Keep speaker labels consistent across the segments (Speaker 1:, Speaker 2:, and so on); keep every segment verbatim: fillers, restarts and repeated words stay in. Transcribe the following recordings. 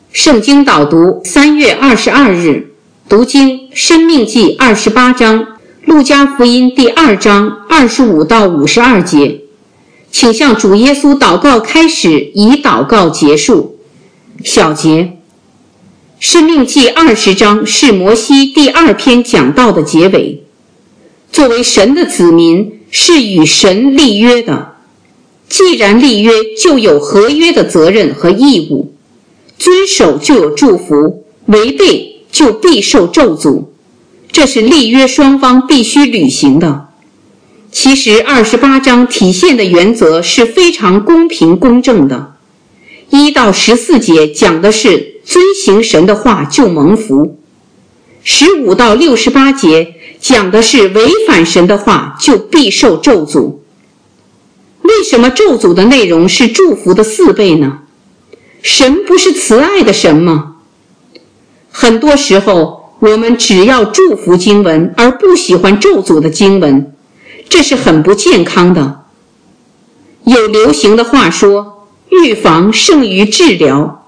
Speaker 1: 圣经导读三月二十二日，读经申命记二十八章，路加福音第二章二十五到五十二节。请向主耶稣祷告开始，以祷告结束。小节，申命记二十章是摩西第二篇讲道的结尾。作为神的子民，是与神立约的。既然立约，就有合约的责任和义务。遵守就有祝福，违背就必受咒诅，这是立约双方必须履行的。其实二十八章体现的原则是非常公平公正的。一到十四节讲的是遵行神的话就蒙福，十五到六十八节讲的是违反神的话就必受咒诅。为什么咒诅的内容是祝福的四倍呢？神不是慈爱的神吗？很多时候我们只要祝福经文而不喜欢咒诅的经文，这是很不健康的。有流行的话说，预防胜于治疗。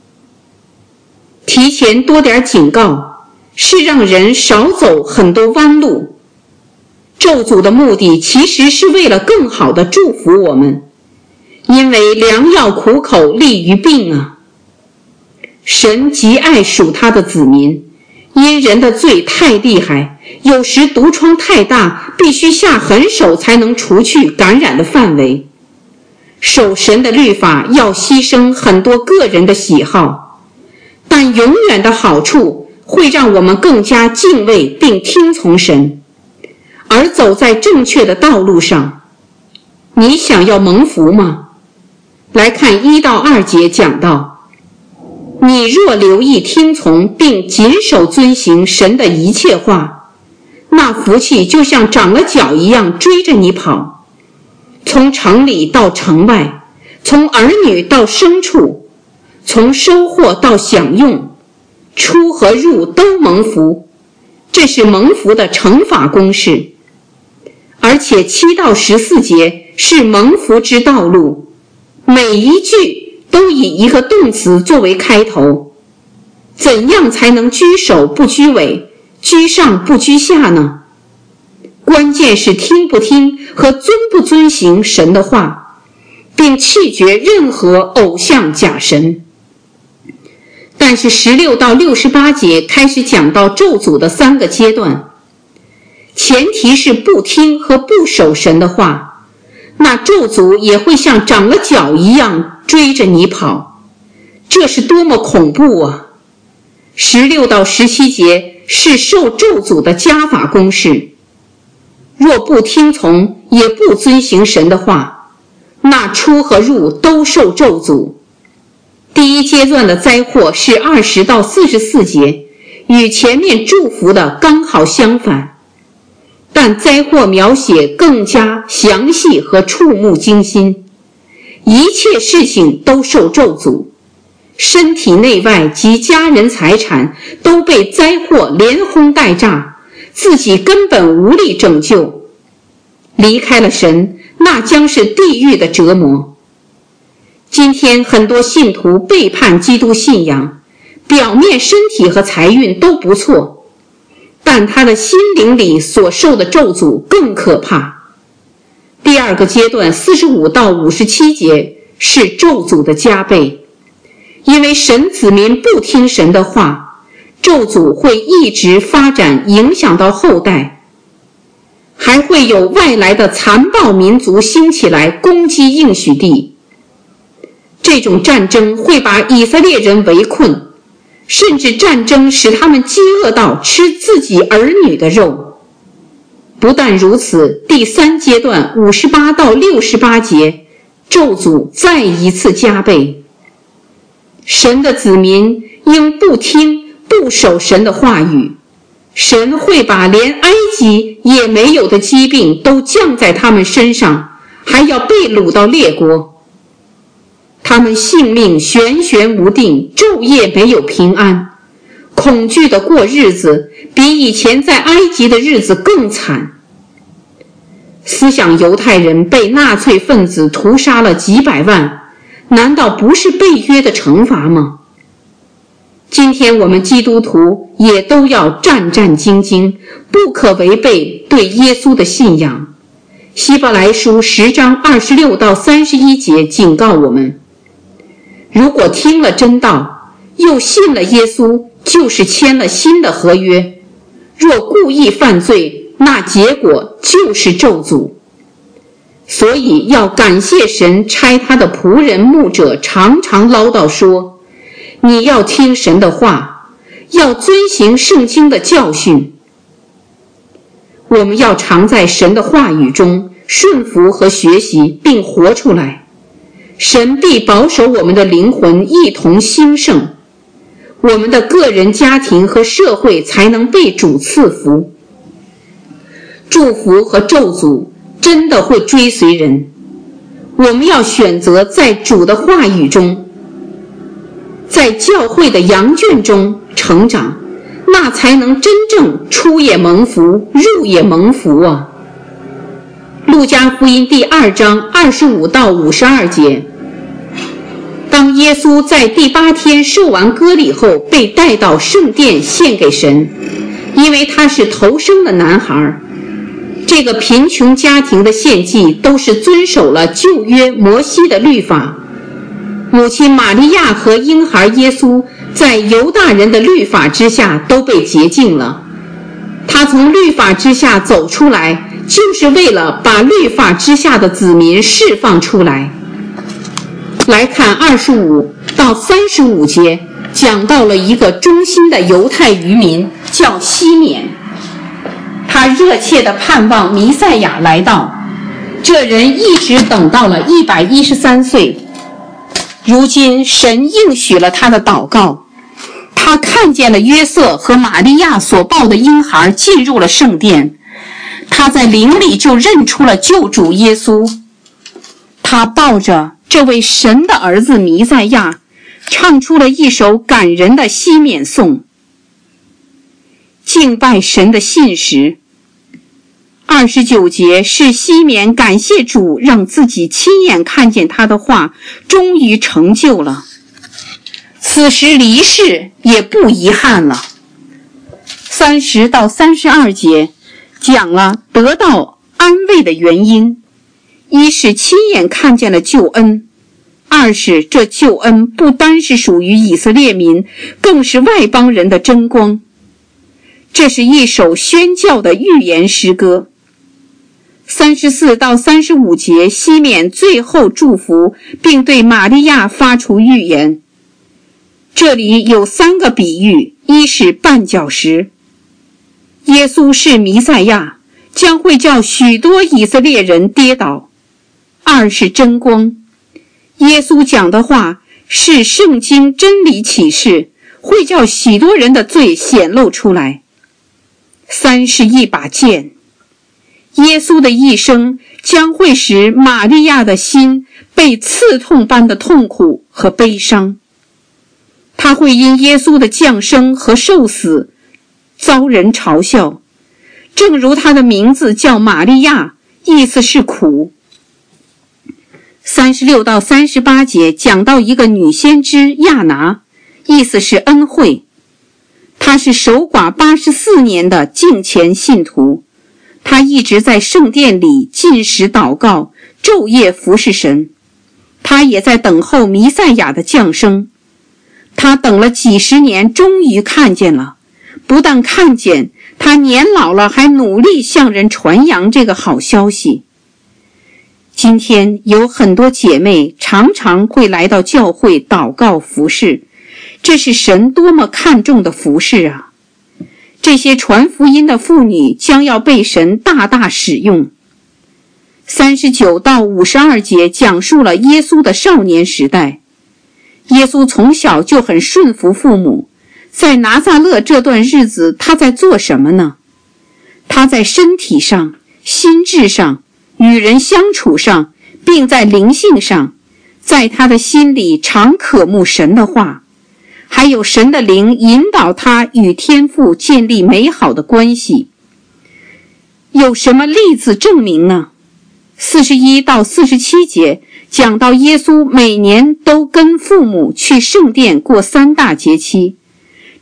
Speaker 1: 提前多点警告，是让人少走很多弯路。咒诅的目的其实是为了更好地祝福我们，因为良药苦口利于病啊。神极爱属他的子民，因人的罪太厉害，有时毒疮太大，必须下狠手才能除去感染的范围。守神的律法要牺牲很多个人的喜好，但永远的好处会让我们更加敬畏并听从神，而走在正确的道路上。你想要蒙福吗？来看一到二节讲到，你若留意听从并谨守遵行神的一切话，那福气就像长了脚一样追着你跑，从城里到城外，从儿女到牲畜，从收获到享用，出和入都蒙福。这是蒙福的乘法公式。而且七到十四节是蒙福之道路，每一句都以一个动词作为开头。怎样才能居首不居尾，居上不居下呢？关键是听不听和遵不遵行神的话，并弃绝任何偶像假神。但是十六到六十八节开始讲到咒诅的三个阶段，前提是不听和不守神的话，那咒诅也会像长了脚一样追着你跑，这是多么恐怖啊！十六到十七节是受咒诅的加法公式，若不听从也不遵行神的话，那出和入都受咒诅。第一阶段的灾祸是二十到四十四节，与前面祝福的刚好相反，但灾祸描写更加详细和触目惊心，一切事情都受咒诅，身体内外及家人财产都被灾祸连轰带炸，自己根本无力拯救。离开了神，那将是地狱的折磨。今天很多信徒背叛基督信仰，表面身体和财运都不错，但他的心灵里所受的咒诅更可怕。第二个阶段四十五到五十七节是咒诅的加倍，因为神子民不听神的话，咒诅会一直发展，影响到后代，还会有外来的残暴民族兴起来攻击应许地。这种战争会把以色列人围困，甚至战争使他们饥饿到吃自己儿女的肉。不但如此，第三阶段五十八到六十八节咒诅再一次加倍。神的子民应不听不守神的话语，神会把连埃及也没有的疾病都降在他们身上，还要被掳到列国。他们性命悬悬无定，昼夜没有平安，恐惧地过日子，比以前在埃及的日子更惨。思想犹太人被纳粹分子屠杀了几百万，难道不是被约的惩罚吗？ 今天我们基督徒也都要战战兢兢，不可违背对耶稣的信仰。希伯来书十章二十六到三十一节警告我们，如果听了真道，又信了耶稣，就是签了新的合约。若故意犯罪，那结果就是咒诅。所以要感谢神差他的仆人牧者常常唠叨说，你要听神的话，要遵行圣经的教训。我们要常在神的话语中顺服和学习，并活出来，神必保守我们的灵魂一同兴盛，我们的个人、家庭和社会才能被主赐福。祝福和咒诅真的会追随人，我们要选择在主的话语中，在教会的羊圈中成长，那才能真正出也蒙福，入也蒙福啊！路加福音第二章二十五到五十二节，当耶稣在第八天受完割礼后，被带到圣殿献给神，因为他是头生的男孩。这个贫穷家庭的献祭都是遵守了旧约摩西的律法。母亲玛利亚和婴孩耶稣在犹大人的律法之下都被洁净了，他从律法之下走出来，就是为了把律法之下的子民释放出来。来看二十五到三十五节，讲到了一个忠心的犹太渔民，叫西缅。他热切地盼望弥赛亚来到，这人一直等到了一百一十三岁。如今神应许了他的祷告，他看见了约瑟和玛利亚所抱的婴孩进入了圣殿，他在灵里就认出了救主耶稣。他抱着这位神的儿子弥赛亚，唱出了一首感人的西缅颂，敬拜神的信实。二十九节是西缅感谢主，让自己亲眼看见他的话终于成就了，此时离世也不遗憾了。三十到三十二节讲了得到安慰的原因，一是亲眼看见了救恩，二是这救恩不单是属于以色列民，更是外邦人的真光。这是一首宣教的预言诗歌。三十四到三十五节，西缅最后祝福，并对玛利亚发出预言。这里有三个比喻，一是绊脚石，耶稣是弥赛亚，将会叫许多以色列人跌倒；二是真光，耶稣讲的话是圣经真理启示，会叫许多人的罪显露出来；三是一把剑，耶稣的一生将会使玛利亚的心被刺痛般的痛苦和悲伤，他会因耶稣的降生和受死遭人嘲笑，正如他的名字叫玛利亚，意思是苦。三十六到三十八节讲到一个女先知亚拿，意思是恩惠，她是守寡八十四年的敬虔信徒，他一直在圣殿里禁食祷告，昼夜服侍神。他也在等候弥赛亚的降生。他等了几十年，终于看见了。不但看见，他年老了，还努力向人传扬这个好消息。今天有很多姐妹常常会来到教会祷告服侍，这是神多么看重的服侍啊！这些传福音的妇女将要被神大大使用。三十九到五十二节讲述了耶稣的少年时代。耶稣从小就很顺服父母，在拿撒勒这段日子，他在做什么呢？他在身体上、心智上、与人相处上，并在灵性上，在他的心里常渴慕神的话，还有神的灵引导他与天父建立美好的关系。有什么例子证明呢？四十一到四十七节讲到耶稣每年都跟父母去圣殿过三大节期，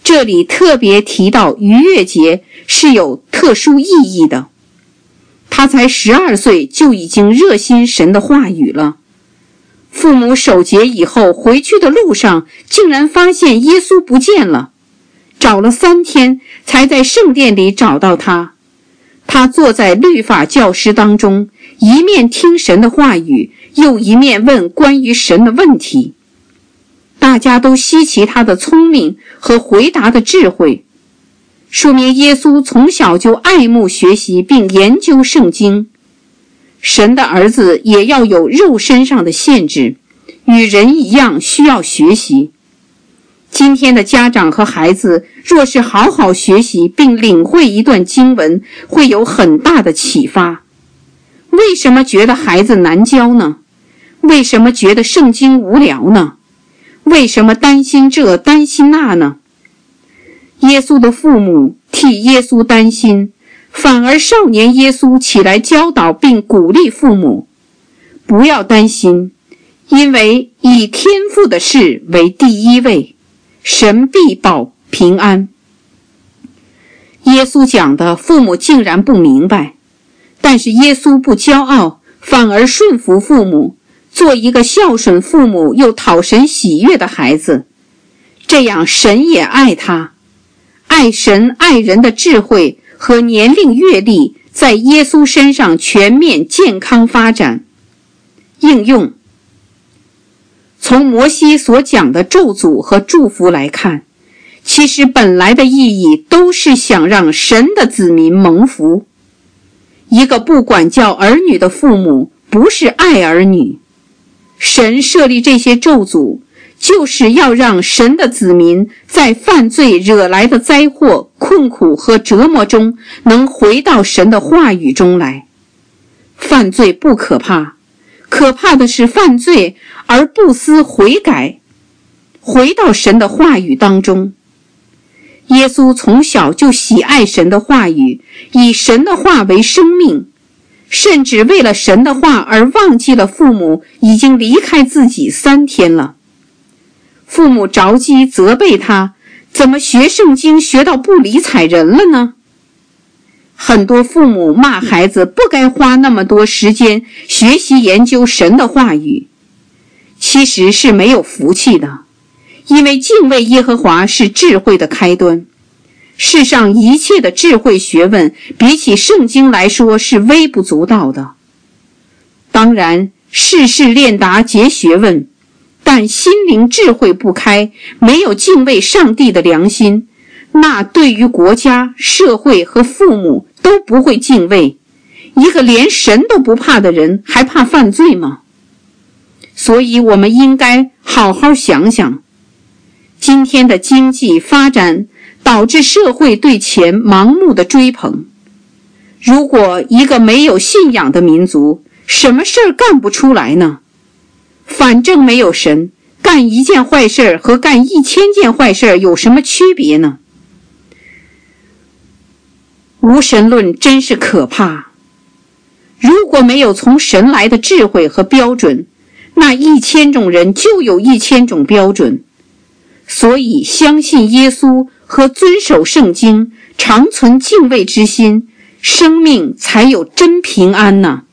Speaker 1: 这里特别提到逾越节是有特殊意义的。他才十二岁就已经热心神的话语了。父母守节以后回去的路上，竟然发现耶稣不见了，找了三天才在圣殿里找到他。他坐在律法教师当中，一面听神的话语，又一面问关于神的问题。大家都稀奇他的聪明和回答的智慧，说明耶稣从小就爱慕学习并研究圣经。神的儿子也要有肉身上的限制，与人一样需要学习。今天的家长和孩子若是好好学习并领会一段经文，会有很大的启发。为什么觉得孩子难教呢？为什么觉得圣经无聊呢？为什么担心这担心那呢？耶稣的父母替耶稣担心，反而少年耶稣起来教导并鼓励父母，不要担心，因为以天父的事为第一位，神必保平安。耶稣讲的父母竟然不明白，但是耶稣不骄傲，反而顺服父母，做一个孝顺父母又讨神喜悦的孩子。这样神也爱他，爱神爱人的智慧和年龄阅历在耶稣身上全面健康发展。应用，从摩西所讲的咒诅和祝福来看，其实本来的意义都是想让神的子民蒙福。一个不管教儿女的父母不是爱儿女，神设立这些咒诅，就是要让神的子民在犯罪惹来的灾祸、困苦和折磨中，能回到神的话语中来。犯罪不可怕，可怕的是犯罪而不思悔改，回到神的话语当中。耶稣从小就喜爱神的话语，以神的话为生命，甚至为了神的话而忘记了父母已经离开自己三天了。父母着急责备他，怎么学圣经学到不理睬人了呢？很多父母骂孩子不该花那么多时间学习研究神的话语，其实是没有福气的，因为敬畏耶和华是智慧的开端。世上一切的智慧学问比起圣经来说是微不足道的。当然事事练达皆学问，但心灵智慧不开，没有敬畏上帝的良心，那对于国家、社会和父母都不会敬畏。一个连神都不怕的人，还怕犯罪吗？所以我们应该好好想想，今天的经济发展导致社会对钱盲目的追捧。如果一个没有信仰的民族，什么事儿干不出来呢？反正没有神，干一件坏事和干一千件坏事有什么区别呢？无神论真是可怕。如果没有从神来的智慧和标准，那一千种人就有一千种标准。所以相信耶稣和遵守圣经，常存敬畏之心，生命才有真平安呢。